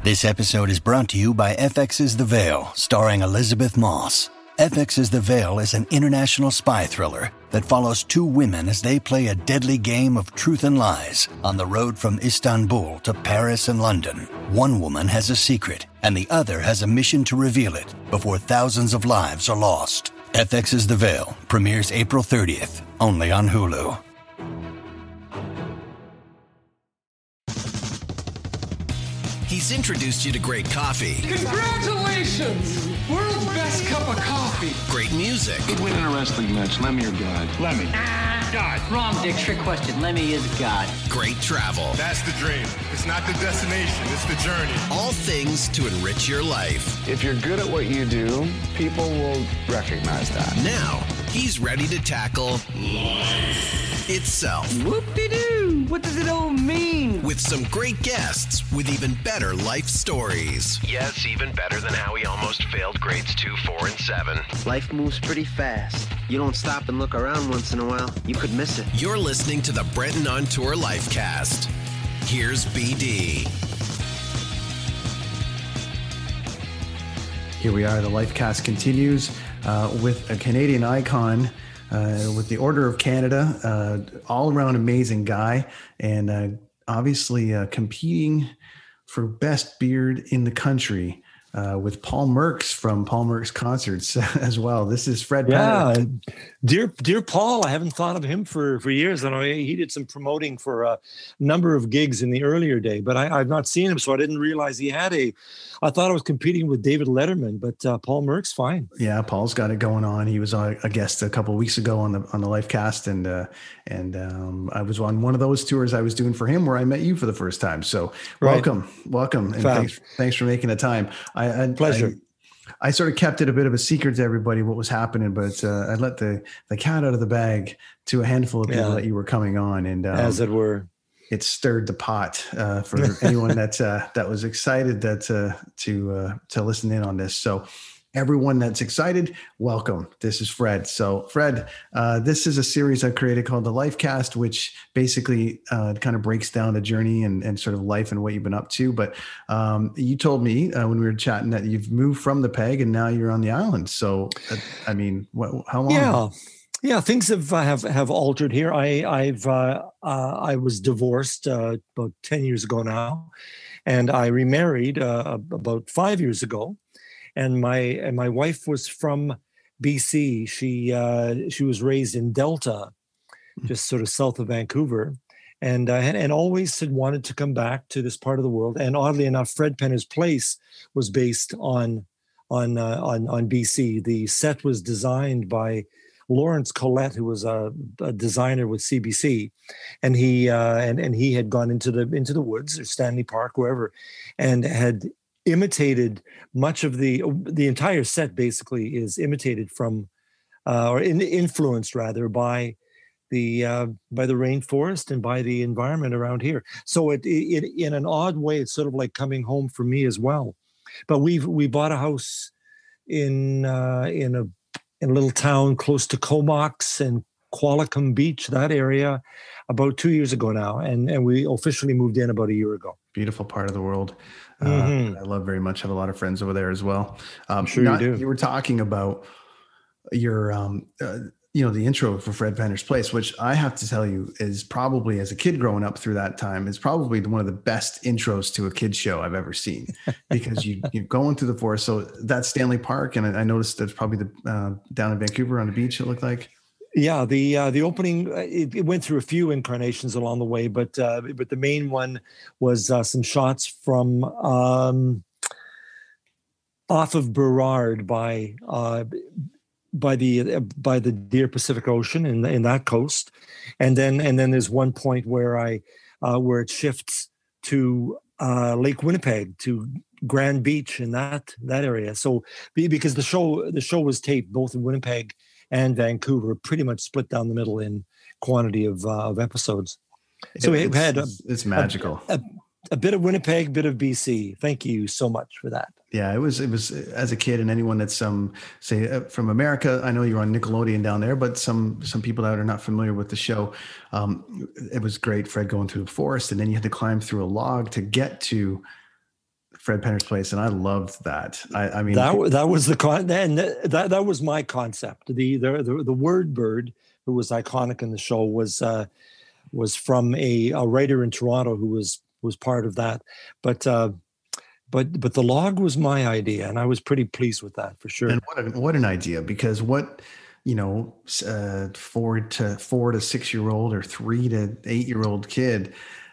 This episode is brought to you by FX's The Veil, starring Elizabeth Moss. FX's The Veil is an international spy thriller that follows two women as they play a deadly game of truth and lies on the road from Istanbul to Paris and London. One woman has a secret, and the other has a mission to reveal it before thousands of lives are lost. FX's The Veil premieres April 30th, only on Hulu. He's introduced you to great coffee. Congratulations! World's best cup of coffee. Great music. Good win in a wrestling match. Lemmy or God? Lemmy. God. Wrong, Dick. Trick question. Lemmy is God. Great travel. That's the dream. It's not the destination, it's the journey. All things to enrich your life. If you're good at what you do, people will recognize that. Now, he's ready to tackle life itself. Whoop-de-doo! What does it all mean? With some great guests with even better life stories. Yes, even better than how he almost failed grades 2, 4, and 7. Life moves pretty fast. You don't stop and look around once in a while, you could miss it. You're listening to the Brenton on Tour Lifecast. Here's BD. Here we are. The Lifecast continues with a Canadian icon, with the Order of Canada, all-around amazing guy, and obviously competing for best beard in the country with Paul Merks from Paul Merks Concerts as well. This is Fred Penner. Dear Paul, I haven't thought of him for years. I know he did some promoting for a number of gigs in the earlier day, but I've not seen him, so I didn't realize he had I thought I was competing with David Letterman, but Paul Merks, fine. Yeah, Paul's got it going on. He was a guest a couple of weeks ago on the Lifecast, and I was on one of those tours I was doing for him where I met you for the first time. So welcome, and thanks for making the time. Pleasure. I sort of kept it a bit of a secret to everybody what was happening, but I let the cat out of the bag to a handful of people that you were coming on, and as it were, it stirred the pot for anyone that was excited to listen in on this. So everyone that's excited, welcome. This is Fred. So Fred, this is a series I've created called the Lifecast, which basically kind of breaks down the journey and sort of life and what you've been up to. But you told me when we were chatting that you've moved from the Peg and now you're on the island. So, I mean, how long? Yeah, things have altered here. I was divorced about 10 years ago now, and I remarried about 5 years ago. And my wife was from BC. She was raised in Delta, just sort of south of Vancouver, and always had wanted to come back to this part of the world. And oddly enough, Fred Penner's Place was based on BC. The set was designed by Lawrence Collette, who was a designer with CBC, and he had gone into the woods or Stanley Park, wherever, and had imitated much of the entire set. Basically is imitated from or influenced rather by the rainforest and by the environment around here. So it in an odd way, it's sort of like coming home for me as well. But we bought a house in a little town close to Comox and Qualicum Beach, that area, about 2 years ago now, and we officially moved in about a year ago. Beautiful part of the world. I love very much. Have a lot of friends over there as well. I'm sure you do. You were talking about your, the intro for Fred Penner's Place, which I have to tell you is probably, as a kid growing up through that time, is probably one of the best intros to a kid's show I've ever seen, because you're going through the forest. So that's Stanley Park, and I noticed that's probably the down in Vancouver on the beach, it looked like. Yeah, the opening, it went through a few incarnations along the way, but the main one was some shots from off of Burrard by the Deer Pacific Ocean in that coast, and then there's one point where where it shifts to Lake Winnipeg, to Grand Beach in that area. So because the show was taped both in Winnipeg and Vancouver, pretty much split down the middle in quantity of episodes. So we had it's magical. A bit of Winnipeg, bit of BC. Thank you so much for that. Yeah, it was as a kid, and anyone that's say from America, I know you're on Nickelodeon down there, but some people that are not familiar with the show, it was great. Fred going through the forest, and then you had to climb through a log to get to Fred Penner's place, and I loved that. I mean, that was that was my concept. The word bird, who was iconic in the show, was from a writer in Toronto who was part of that. But the log was my idea, and I was pretty pleased with that for sure. And what an idea, because 4 to 6 year old or 3 to 8 year old kid,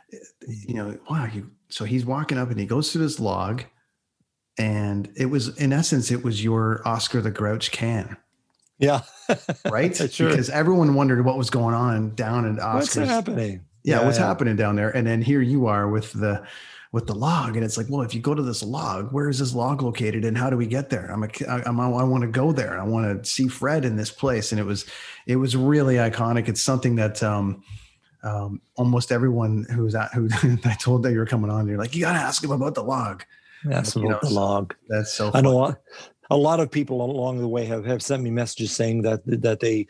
wow. So he's walking up and he goes to this log, and it was, in essence, it was your Oscar the Grouch can. Yeah. Right. Sure. Because everyone wondered what was going on down at Oscar's. What's happening? Yeah. What's happening down there? And then here you are with the log, and it's like, well, if you go to this log, where is this log located, and how do we get there? I want to go there. I want to see Fred in this place, and it was really iconic. It's something that almost everyone who I told that you were coming on, you're like, you got to ask him about the log. Ask him about the log. That's so fun. I know a lot of people along the way have sent me messages saying that they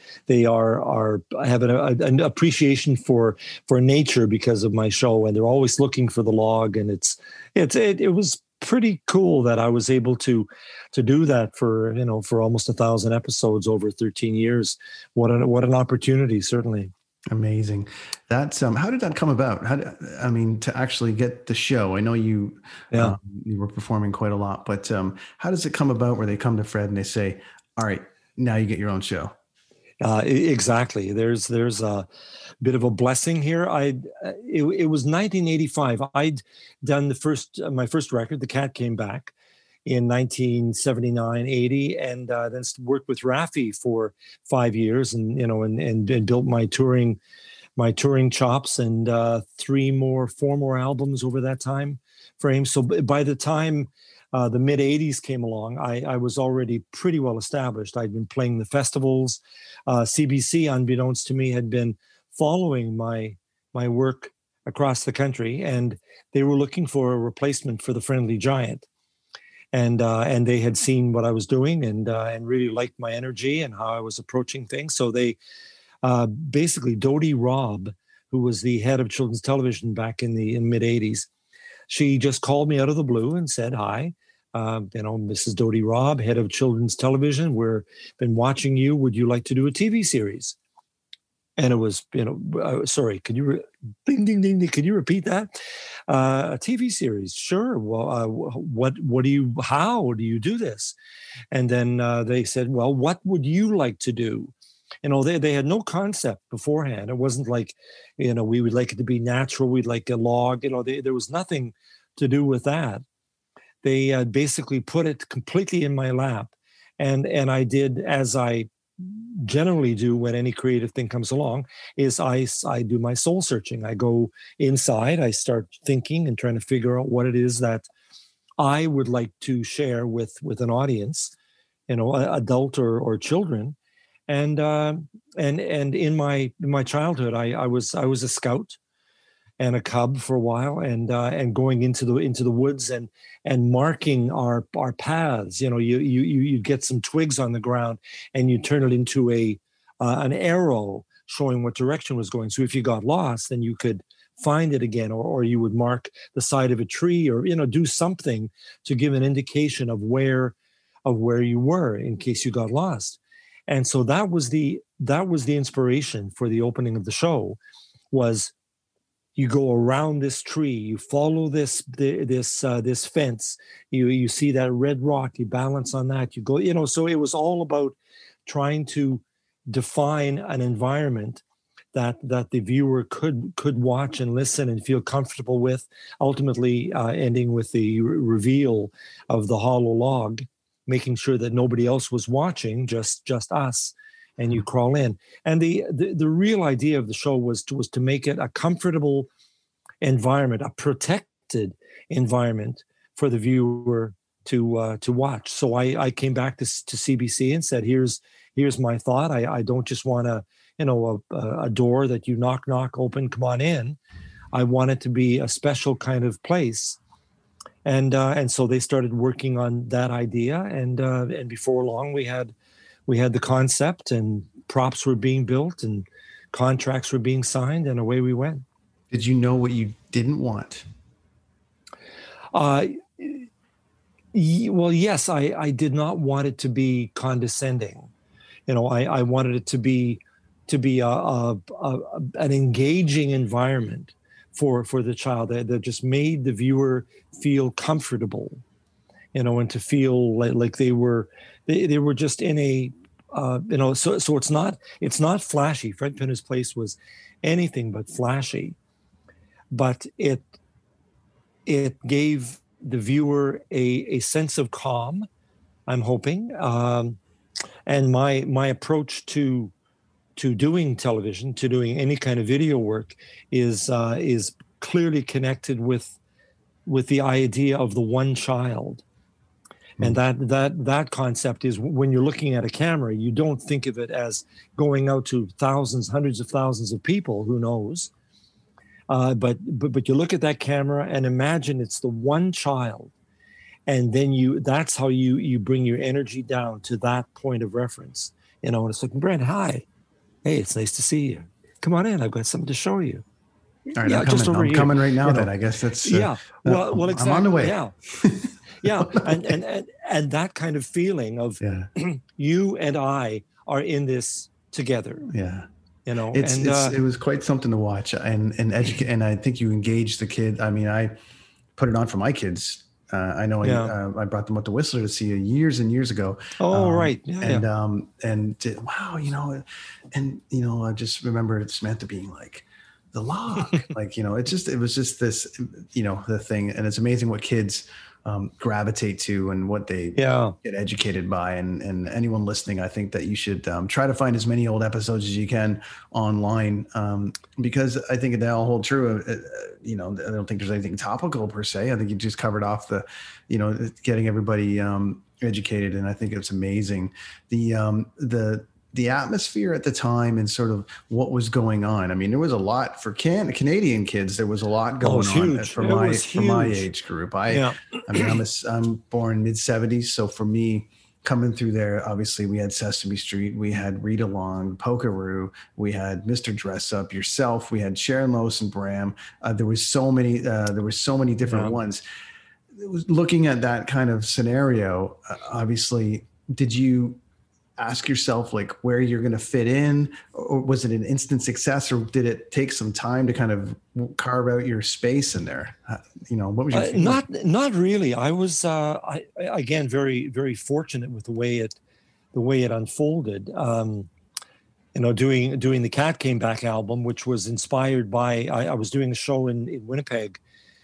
have an appreciation for nature because of my show, and they're always looking for the log. And it was pretty cool that I was able to do that for almost 1,000 episodes over 13 years. What an opportunity, certainly. Amazing. That's how did that come about? To actually get the show? I know you were performing quite a lot, but how does it come about where they come to Fred and they say, all right, now you get your own show? Exactly. There's a bit of a blessing here. It was 1985. I'd done my first record, The Cat Came Back, in 1979, 80, and then worked with Raffi for 5 years, and built my touring chops, and 4 more albums over that time frame. So by the time the mid 80s came along, I was already pretty well established. I'd been playing the festivals. CBC, unbeknownst to me, had been following my work across the country, and they were looking for a replacement for the Friendly Giant. And they had seen what I was doing and really liked my energy and how I was approaching things. So they basically, Dodie Robb, who was the head of children's television back in the mid 80s, she just called me out of the blue and said, "Hi, Mrs. Dodie Robb, head of children's television. We've been watching you. Would you like to do a TV series?" And it was, sorry, could you, ding, ding, ding, could you repeat that? A TV series. Sure. Well, how do you do this? And then they said, well, what would you like to do? They had no concept beforehand. It wasn't like, we would like it to be natural. We'd like a log, there was nothing to do with that. They basically put it completely in my lap. And I did, as I generally do when any creative thing comes along, is I do my soul searching. I go inside, I start thinking and trying to figure out what it is that I would like to share with an audience, adult or children. And in my childhood, I was a scout and a cub for a while, and going into the woods and marking our paths. You get some twigs on the ground and you turn it into an arrow showing what direction was going. So if you got lost, then you could find it again, or you would mark the side of a tree, or do something to give an indication of where you were in case you got lost. And so that was the inspiration for the opening of the show. Was you go around this tree, you follow this fence, you see that red rock, you balance on that, you go, so it was all about trying to define an environment that the viewer could watch and listen and feel comfortable with, ultimately ending with the reveal of the hollow log, making sure that nobody else was watching, just us. And you crawl in. And the real idea of the show was to make it a comfortable environment, a protected environment for the viewer to watch. So I came back to CBC and said, here's my thought. I don't just want a door that you knock, open, come on in. I want it to be a special kind of place. And so they started working on that idea. And before long, we had the concept, and props were being built and contracts were being signed, and away we went. Did you know what you didn't want? Well, yes, I did not want it to be condescending. I wanted it to be an engaging environment for the child that just made the viewer feel comfortable, and to feel like they were just in a so it's not flashy. Fred Pinner's Place was anything but flashy, but it gave the viewer a sense of calm, I'm hoping, and my approach to doing television, to doing any kind of video work, is clearly connected with the idea of the one child. And that concept is, when you're looking at a camera, you don't think of it as going out to thousands, hundreds of thousands of people, who knows. But you look at that camera and imagine it's the one child, and then that's how you bring your energy down to that point of reference. And it's like, Brent, hi. Hey, it's nice to see you. Come on in. I've got something to show you. All right, I'm coming right now. Then I guess that's Well, exactly. I'm on the way. Yeah, yeah, and that kind of feeling of you and I are in this together. Yeah, it was quite something to watch and educate. And I think you engaged the kid. I mean, I put it on for my kids. I know I brought them up to Whistler to see you years and years ago. Oh, right. Yeah, I just remember Samantha being like, the log, it was just this, the thing. And it's amazing what kids gravitate to and what they get educated by. And anyone listening, I think that you should try to find as many old episodes as you can online, because I think they all hold true. I don't think there's anything topical per se. I think you just covered off the, getting everybody educated. And I think it's amazing. The atmosphere at the time and sort of what was going on. I mean, there was a lot for Canadian kids. There was a lot going on for my age group. I'm born mid-70s. So for me, coming through there, obviously we had Sesame Street, we had Read Along, Pokeroo, we had Mr. Dress Up, yourself, we had Sharon Lois and Bram. There were so many different ones. Looking at that kind of scenario, obviously, did you ask yourself like where you're going to fit in, or was it an instant success, or did it take some time to kind of carve out your space in there? What was your not really. I was again very, very fortunate with the way it unfolded. Doing the Cat Came Back album, which was inspired by I was doing a show in Winnipeg.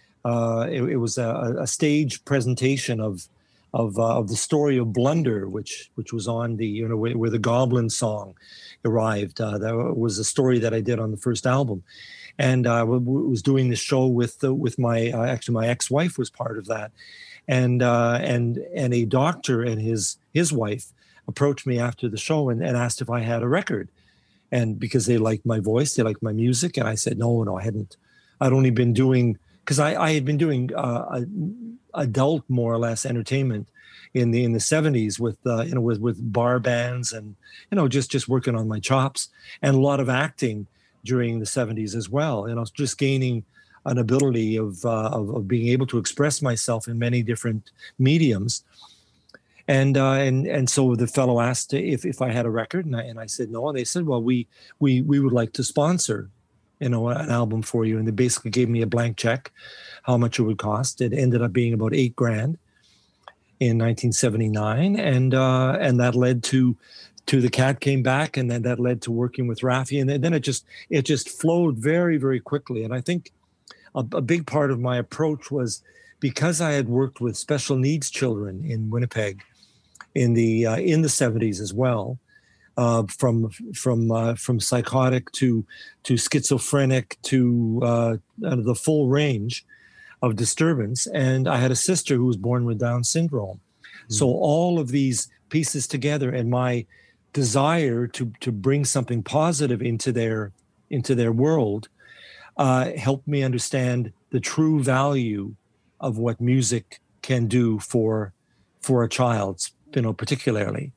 It was a stage presentation of the story of Blunder, which was on the where the Goblin song arrived. That was a story that I did on the first album, and I was doing the show with my actually my ex-wife was part of that, and a doctor and his wife approached me after the show and asked if I had a record, and because they liked my voice, they liked my music, and I said no, I hadn't. I'd only been doing, because I had been doing adult, more or less, entertainment in the 70s with bar bands and just working on my chops, and a lot of acting during the 70s as well. Just gaining an ability of being able to express myself in many different mediums. And so the fellow asked if I had a record, and I said no, and they said, well, we would like to sponsor an album for you. And they basically gave me a blank check, how much it would cost. It ended up being about $8,000 in 1979. And that led to The Cat Came Back. And then that led to working with Raffi. And then it just flowed very, very quickly. And I think a big part of my approach was because I had worked with special needs children in Winnipeg in the 70s as well. From psychotic to schizophrenic to the full range of disturbance. And I had a sister who was born with Down syndrome. So all of these pieces together, and my desire to bring something positive into their world, helped me understand the true value of what music can do for a child, particularly.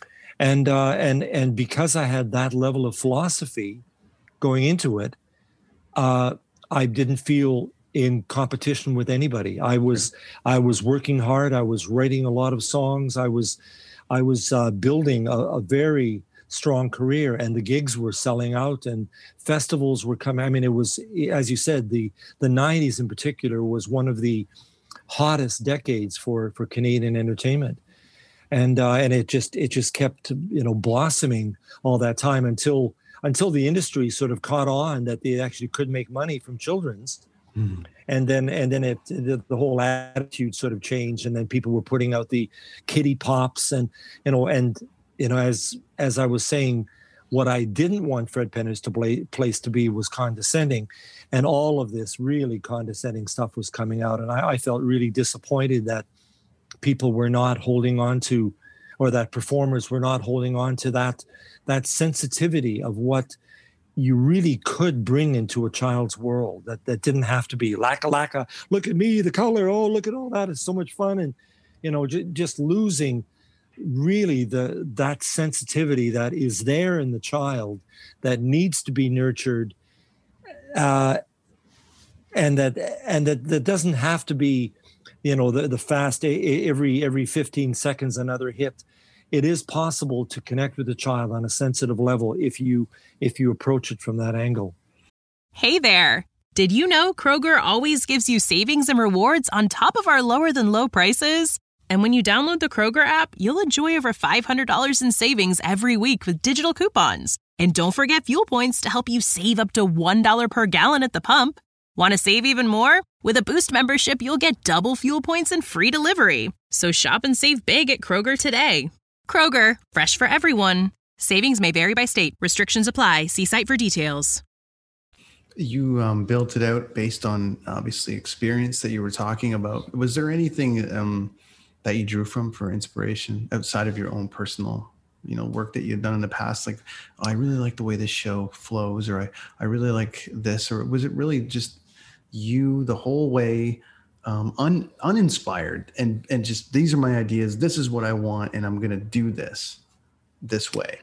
And because I had that level of philosophy going into it, I didn't feel in competition with anybody. I was working hard. I was writing a lot of songs. I was building a very strong career, and the gigs were selling out and festivals were coming. I mean, it was, as you said, the 90s in particular was one of the hottest decades for Canadian entertainment. And it just kept, blossoming all that time until the industry sort of caught on that they actually could make money from children's. Mm. And then the whole attitude sort of changed, and then people were putting out the kiddie pops and as I was saying, what I didn't want Fred Penner's place to be was condescending, and all of this really condescending stuff was coming out, and I felt really disappointed that people were not holding on to, or that performers were not holding on to that sensitivity of what you really could bring into a child's world, that didn't have to be lacka, look at me, the color, oh, look at all that, it's so much fun. And, just losing really that sensitivity that is there in the child that needs to be nurtured, and that doesn't have to be, the fast every 15 seconds another hit. It is possible to connect with a child on a sensitive level if you approach it from that angle. Hey there. Did you know Kroger always gives you savings and rewards on top of our lower than low prices? And when you download the Kroger app, you'll enjoy over $500 in savings every week with digital coupons. And don't forget fuel points to help you save up to $1 per gallon at the pump. Want to save even more? With a Boost membership, you'll get double fuel points and free delivery. So shop and save big at Kroger today. Kroger, fresh for everyone. Savings may vary by state. Restrictions apply. See site for details. You built it out based on, obviously, experience that you were talking about. Was there anything that you drew from for inspiration outside of your own personal, work that you've done in the past? Like, oh, I really like the way this show flows, or I really like this, or was it really just you the whole way, uninspired and just, these are my ideas, this is what I want, and I'm going to do this way?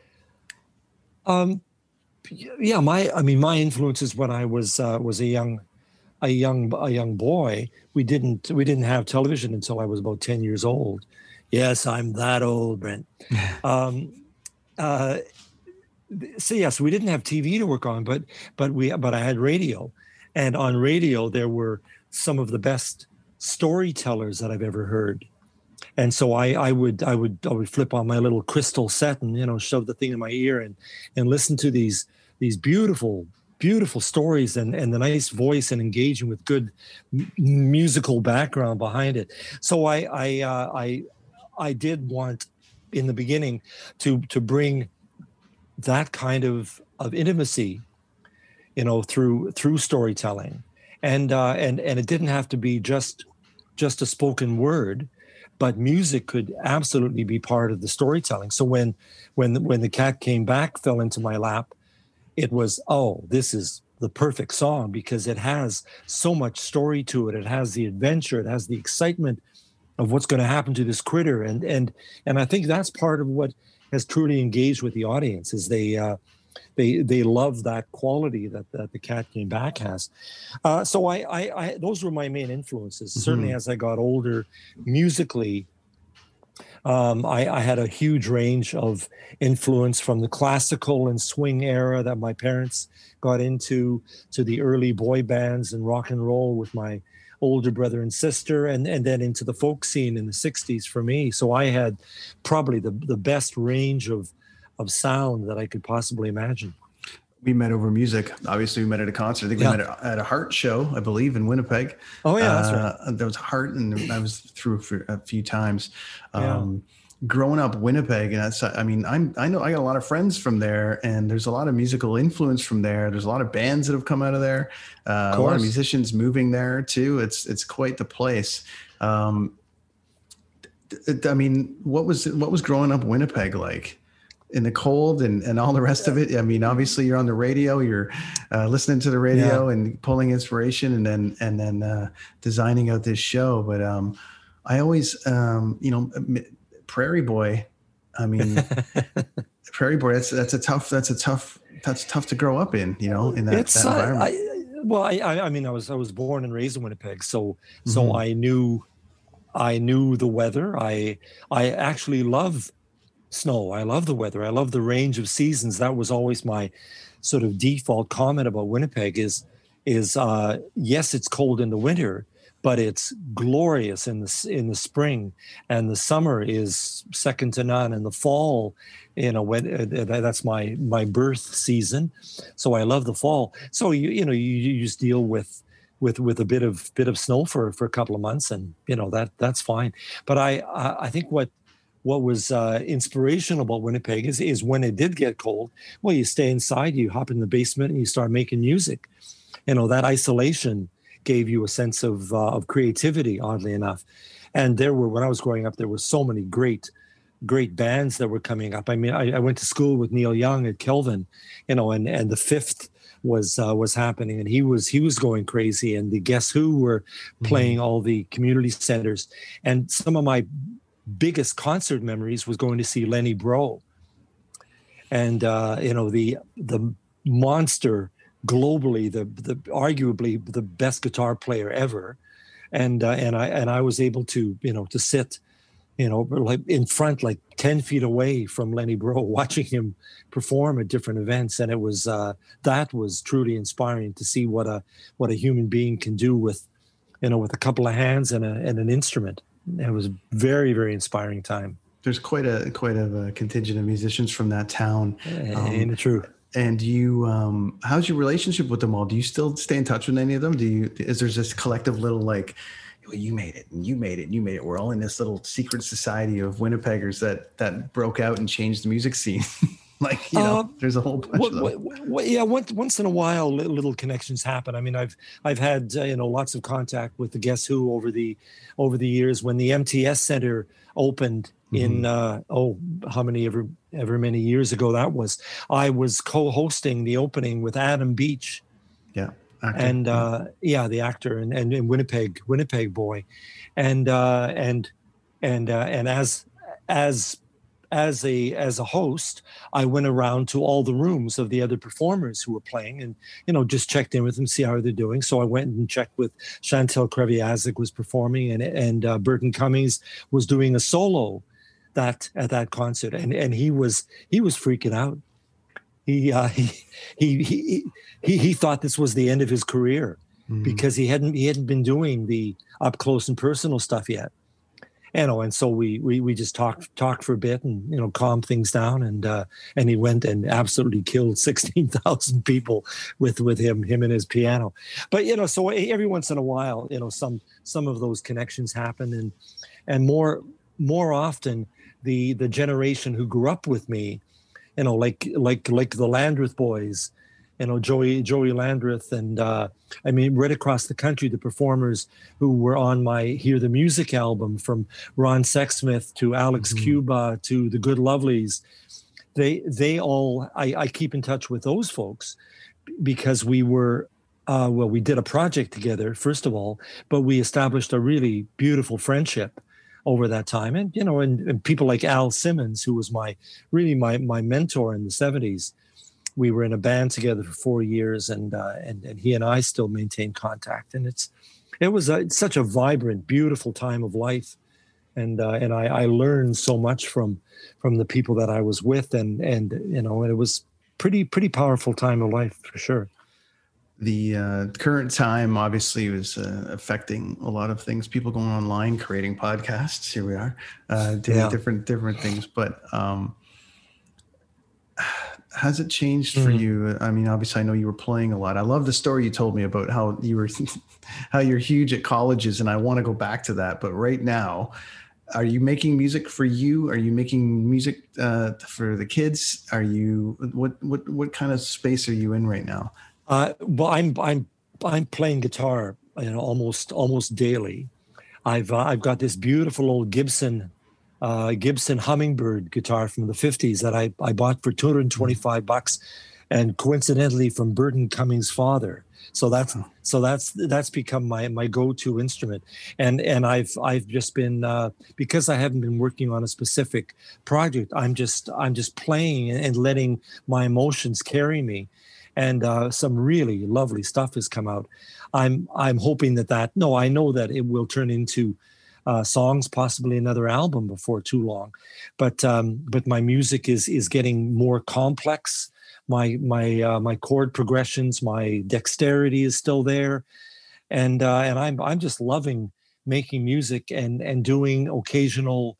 Yeah, my influences when I was a young boy. We didn't have television until I was about 10 years old. Yes, I'm that old, Brent. So yes, we didn't have TV to work on, but I had radio, and on radio there were some of the best storytellers that I've ever heard. And so I would flip on my little crystal set and shove the thing in my ear and listen to these beautiful stories and the nice voice and engaging with good musical background behind it. So I did want in the beginning to bring that kind of intimacy, through storytelling, and it didn't have to be just a spoken word, but music could absolutely be part of the storytelling. So when The Cat Came Back fell into my lap, it was, this is the perfect song because it has so much story to it. It has the adventure, it has the excitement of what's going to happen to this critter, and I think that's part of what has truly engaged with the audience, is they love that quality that The Cat Came Back has. So I those were my main influences. Mm-hmm. Certainly as I got older, musically, I had a huge range of influence from the classical and swing era that my parents got into, to the early boy bands and rock and roll with my older brother and sister, and then into the folk scene in the 60s for me. So I had probably the best range of sound that I could possibly imagine. We met over music. Obviously, we met at a concert. I think we met at a Heart show, I believe, in Winnipeg. Oh, yeah, that's right. There was Heart, and I was through for a few times. Growing up Winnipeg, and I know I got a lot of friends from there, and there's a lot of musical influence from there. There's a lot of bands that have come out of there. A lot of musicians moving there too. It's quite the place. What was growing up Winnipeg like? In the cold and all the rest of it? I mean, obviously you're on the radio, you're listening to the radio and pulling inspiration and then designing out this show. But I always, Prairie Boy, Prairie Boy, that's tough to grow up in, in that environment. Well, I mean, I was born and raised in Winnipeg, so I knew the weather. I actually love snow. I love the weather. I love the range of seasons. That was always my sort of default comment about Winnipeg is yes, it's cold in the winter, but it's glorious in the spring, and the summer is second to none. And the fall, that's my birth season, so I love the fall. So you just deal with a bit of snow for a couple of months, and that's fine. But I think what was inspirational about Winnipeg is when it did get cold, well, you stay inside, you hop in the basement, and you start making music. That isolation gave you a sense of creativity, oddly enough. And when I was growing up, there were so many great bands that were coming up. I mean, I went to school with Neil Young at Kelvin, and the Fifth was happening, and he was going crazy, and the Guess Who were playing all the community centers. And some of my biggest concert memories was going to see Lenny Breau, and the monster, globally the arguably the best guitar player ever, and I was able to to sit like in front, like 10 feet away from Lenny Breau, watching him perform at different events, and it was that was truly inspiring to see what a human being can do with a couple of hands and an instrument. It was very, very inspiring time. There's quite a contingent of musicians from that town. Ain't it true? And you, how's your relationship with them all? Do you still stay in touch with any of them? Is there this collective little like, well, you made it and you made it and you made it. We're all in this little secret society of Winnipeggers that broke out and changed the music scene. Like, there's a whole bunch of them. Yeah, once in a while, little connections happen. I mean, I've had lots of contact with the Guess Who over the years. When the MTS Center opened in ever many years ago that was, I was co-hosting the opening with Adam Beach. Yeah. Actor. And the actor and Winnipeg boy, and as a host, I went around to all the rooms of the other performers who were playing, and just checked in with them, see how they're doing. So I went and checked with Chantal Kreviazuk was performing, and Burton Cummings was doing a solo at that concert, and he was freaking out. He thought this was the end of his career because he hadn't been doing the up close and personal stuff yet. And so we just talked for a bit and calmed things down, and he went and absolutely killed 16,000 people with him and his piano. But so every once in a while some of those connections happen, and more often the generation who grew up with me, like the Landreth boys, Joey Landreth, and right across the country, the performers who were on my Hear the Music album, from Ron Sexsmith to Alex Cuba to the Good Lovelies, they all, I keep in touch with those folks because we were, we did a project together, first of all, but we established a really beautiful friendship over that time. And, and people like Al Simmons, who was my mentor in the 70s. We were in a band together for 4 years, and he and I still maintain contact. And it was such a vibrant, beautiful time of life. And I learned so much from the people that I was with, and it was pretty powerful time of life for sure. The current time obviously was affecting a lot of things. People going online, creating podcasts. Here we are, doing different things. But has it changed for you? I mean, obviously, I know you were playing a lot. I love the story you told me about how you're huge at colleges, and I want to go back to that. But right now, are you making music for you? Are you making music for the kids? Are you what kind of space are you in right now? Well, I'm playing guitar, almost daily. I've got this beautiful old Gibson Hummingbird guitar from the 50s that I bought for $225, and coincidentally from Burton Cummings' father. So that's become my go-to instrument. And I've just been because I haven't been working on a specific project, I'm just playing and letting my emotions carry me. and some really lovely stuff has come out. I'm hoping that no, I know that it will turn into songs, possibly another album before too long, but my music is getting more complex. My chord progressions, my dexterity is still there, and I'm just loving making music and doing occasional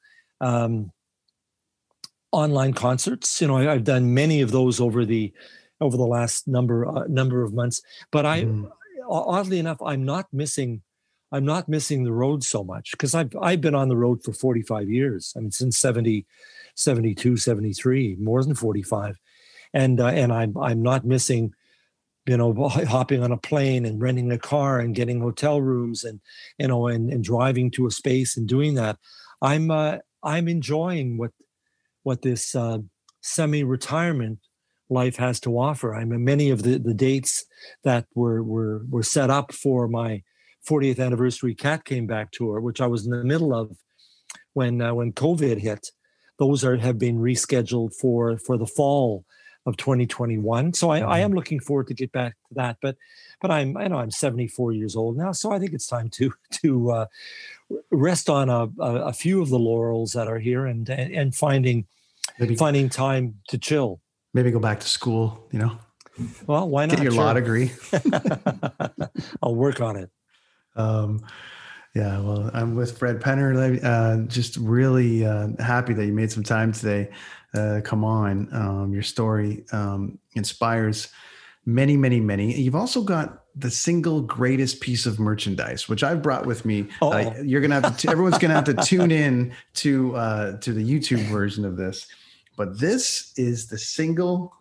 online concerts. I've done many of those over the last number of months. But oddly enough, I'm not missing the road so much, because I've been on the road for 45 years. I mean, since 70, 72, 73, more than 45, and I'm not missing, hopping on a plane and renting a car and getting hotel rooms and and driving to a space and doing that. I'm enjoying what this semi-retirement life has to offer. I mean, many of the dates that were set up for my 40th anniversary Cat Came Back tour, which I was in the middle of when COVID hit, those have been rescheduled for the fall of 2021. So I am looking forward to get back to that. But I'm 74 years old now, so I think it's time to rest on a few of the laurels that are here and finding time to chill. Maybe go back to school. Well, why not? Get your law degree. I'll work on it. Yeah, well, I'm with Fred Penner. Just really happy that you made some time today. Come on. Your story inspires many, many, many. You've also got the single greatest piece of merchandise, which I've brought with me. You're going to have to, everyone's going to have to tune in to the YouTube version of this. But this is the single.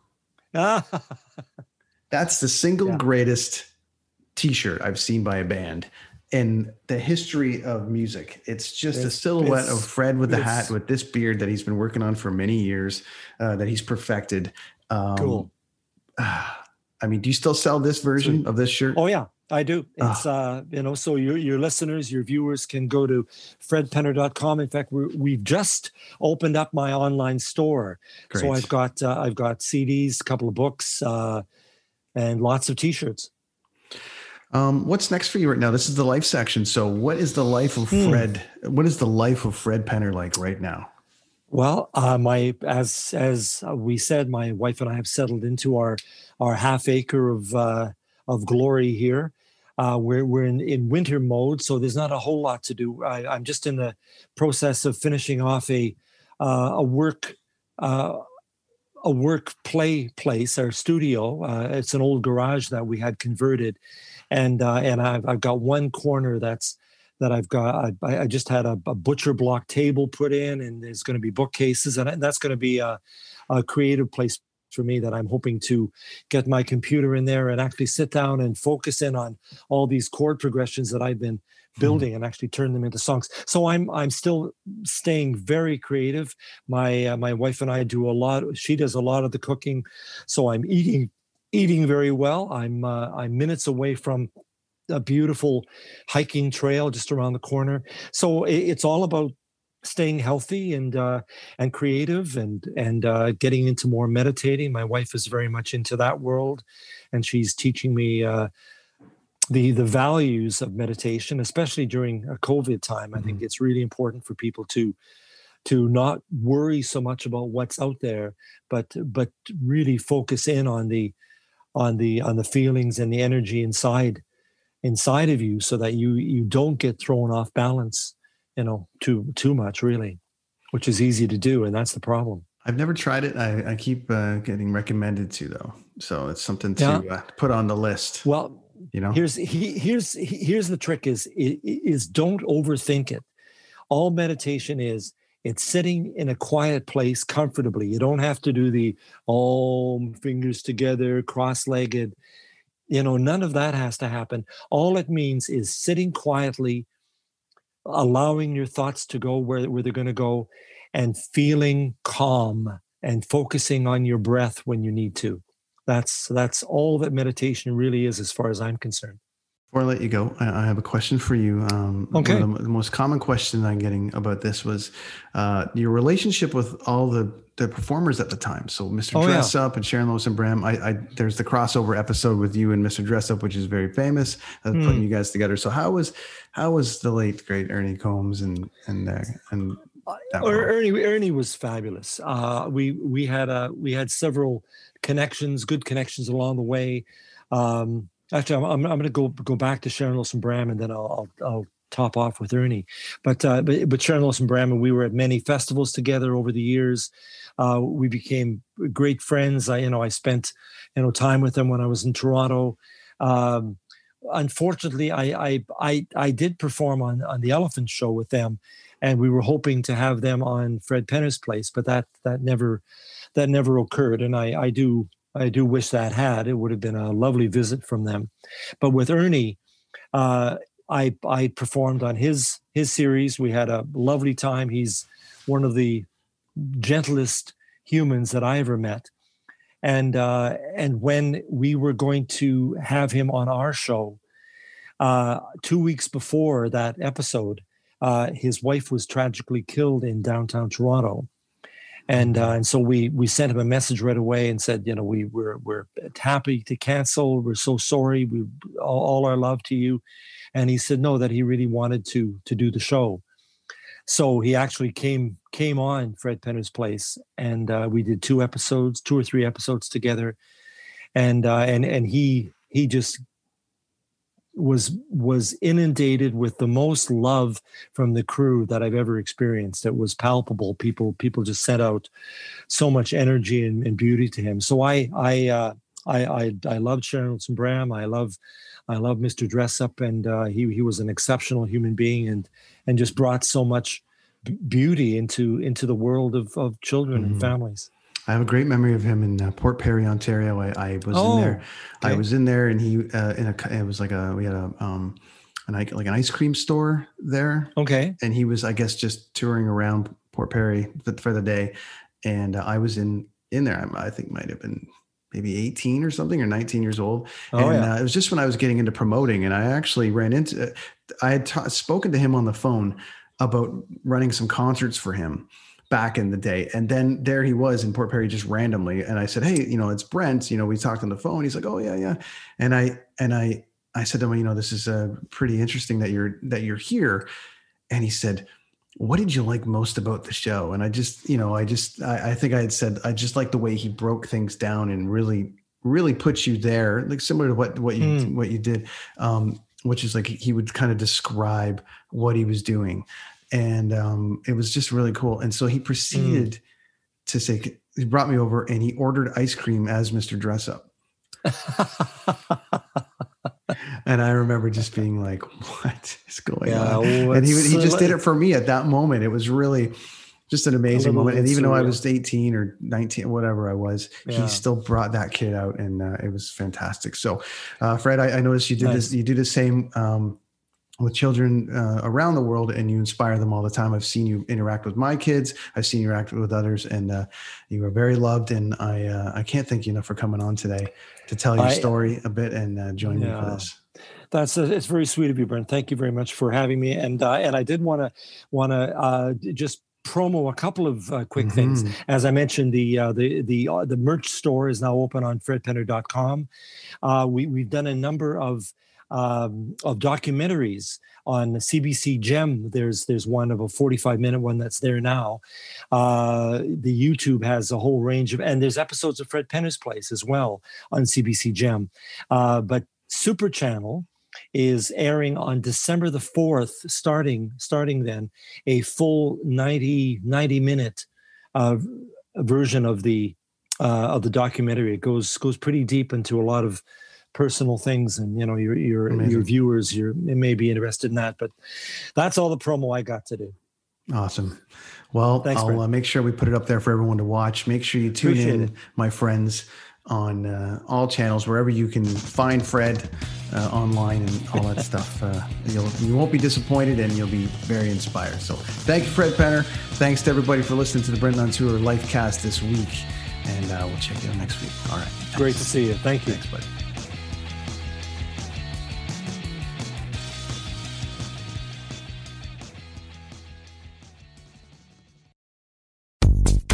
That's the single greatest T-shirt I've seen by a band in the history of music. It's just a silhouette of Fred with the hat, with this beard that he's been working on for many years, that he's perfected. Cool. I mean, do you still sell this version of this shirt? Oh yeah, I do. It's so your listeners, your viewers can go to fredpenner.com. In fact, we've just opened up my online store. Great. So I've got CDs, a couple of books, and lots of T-shirts. What's next for you right now? This is the life section. So what is the life of Fred? What is the life of Fred Penner like right now? Well, as we said, my wife and I have settled into our half acre of glory here. We're in winter mode, so there's not a whole lot to do. I'm just in the process of finishing off a work play place, our studio. It's an old garage that we had converted, and I've got one corner that I've got. I just had a butcher block table put in, and there's going to be bookcases, and that's going to be a creative place for me that I'm hoping to get my computer in there and actually sit down and focus in on all these chord progressions that I've been building and actually turn them into songs. So I'm still staying very creative. My wife and I do a lot. She does a lot of the cooking, so I'm eating very well. I'm minutes away from a beautiful hiking trail just around the corner. So it's all about staying healthy and creative and getting into more meditating. My wife is very much into that world, and she's teaching me the values of meditation, especially during a COVID time. I think it's really important for people to not worry so much about what's out there, but really focus in on the feelings and the energy inside of you, so that you don't get thrown off balance, too much, really, which is easy to do, and that's the problem. I've never tried it. I keep getting recommended to, though, so it's something to put on the list. Well, here's the trick: is don't overthink it. All meditation is, it's sitting in a quiet place comfortably. You don't have to do the fingers together, cross-legged. None of that has to happen. All it means is sitting quietly, allowing your thoughts to go where they're going to go, and feeling calm and focusing on your breath when you need to. That's all that meditation really is, as far as I'm concerned. Before I let you go, I have a question for you. Okay. One of the most common question I'm getting about this was your relationship with all the performers at the time. So Mr. Dress Up and Sharon Lois and Bram. There's the crossover episode with you and Mr. Dress Up, which is very famous, putting you guys together. So how was the late great Ernie Combs and Ernie was fabulous. We had several connections, good connections along the way. Actually, I'm going to go back to Sharon Lois and Bram, and then I'll top off with Ernie. But Sharon Lois and Bram, and we were at many festivals together over the years. We became great friends. I spent time with them when I was in Toronto. Unfortunately, I did perform on the Elephant Show with them, and we were hoping to have them on Fred Penner's place, but that never occurred. And I do wish that had. It would have been a lovely visit from them. But with Ernie, I performed on his series. We had a lovely time. He's one of the gentlest humans that I ever met. And when we were going to have him on our show, 2 weeks before that episode, his wife was tragically killed in downtown Toronto. And so we sent him a message right away and said, we're happy to cancel. We're so sorry. We all our love to you. And he said no, that he really wanted to do the show. So he actually came on Fred Penner's place, and we did 2 or 3 episodes together. And he just was inundated with the most love from the crew that I've ever experienced. It was palpable. People just sent out so much energy and beauty to him. So I loved Sharon Lois and Bram. I love Mr. Dress Up, and he was an exceptional human being and just brought so much beauty into the world of children and families. I have a great memory of him in Port Perry, Ontario. I was in there. Okay. I was in there, and he it was like we had an ice cream store there. Okay. And he was, I guess, just touring around Port Perry for the day, and I was in there. I think might have been maybe 18 or something, or 19 years old. It was just when I was getting into promoting, and I actually ran into. I had spoken to him on the phone about running some concerts for him back in the day. And then there he was in Port Perry just randomly. And I said, hey, it's Brent, we talked on the phone. He's like, oh yeah. And I said to him, this is pretty interesting that you're here. And he said, what did you like most about the show? And I think I had said, I just like the way he broke things down and really, really put you there, like similar to what you did, which is like, he would kind of describe what he was doing. And it was just really cool. And so he proceeded to say, he brought me over and he ordered ice cream as Mr. Dress Up. And I remember just being like, what is going on? And he just did it for me at that moment. It was really just an amazing moment. And even though I was 18 or 19, whatever I was, he still brought that kid out, and it was fantastic. So Fred, I noticed you did this, you do the same with children around the world, and you inspire them all the time. I've seen you interact with my kids. I've seen you interact with others, and you are very loved. And I can't thank you enough for coming on today to tell your story a bit and join me for this. It's very sweet of you, Brent. Thank you very much for having me. And I did want to just promo a couple of quick things. As I mentioned, the merch store is now open on fredpenner.com. We've done a number of documentaries on CBC Gem. There's one of a 45-minute one that's there now. The YouTube has a whole range and there's episodes of Fred Penner's Place as well on CBC Gem. But Super Channel is airing on December the 4th, starting then, a full 90-minute version of the documentary. It goes pretty deep into a lot of personal things, and your viewers may be interested in that. But that's all the promo I got to do. Awesome. Well, thanks, I'll make sure we put it up there for everyone to watch. Make sure you tune in, my friends, on all channels, wherever you can find Fred online and all that stuff. You won't be disappointed, and you'll be very inspired. So thank you, Fred Penner. Thanks to everybody for listening to the Brendan on Tour Lifecast this week, and we'll check you out next week. All right. Thanks. Great to see you. Thank you. Thanks, buddy.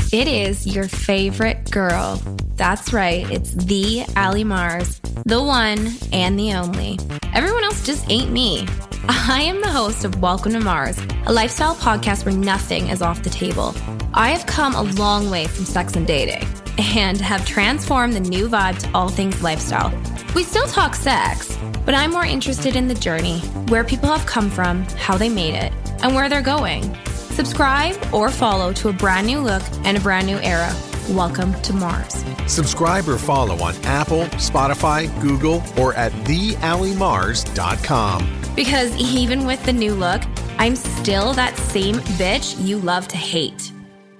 It is your favorite girl. That's right, it's the Allie Mars, the one and the only. Everyone else just ain't me. I am the host of Welcome to Mars, a lifestyle podcast where nothing is off the table. I have come a long way from sex and dating and have transformed the new vibe to all things lifestyle. We still talk sex, but I'm more interested in the journey, where people have come from, how they made it, and where they're going. Subscribe or follow to a brand new look and a brand new era. Welcome to Mars. Subscribe or follow on Apple, Spotify, Google, or at thealliemars.com. Because even with the new look, I'm still that same bitch you love to hate.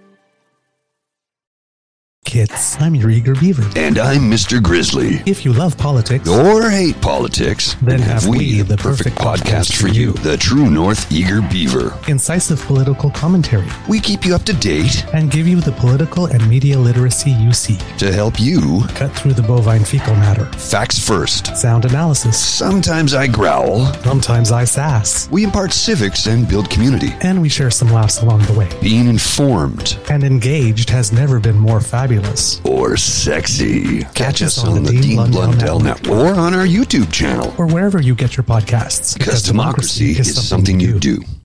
Kids, I'm your eager beaver. And I'm Mr. Grizzly. If you love politics or hate politics, then have we the perfect podcast for you. The True North Eager Beaver. Incisive political commentary. We keep you up to date and give you the political and media literacy you seek to help you cut through the bovine fecal matter. Facts first. Sound analysis. Sometimes I growl. Sometimes I sass. We impart civics and build community. And we share some laughs along the way. Being informed and engaged has never been more fabulous. Or sexy. Catch us on the Dean Blundell Network. Or on our YouTube channel. Or wherever you get your podcasts. Because democracy is something you do.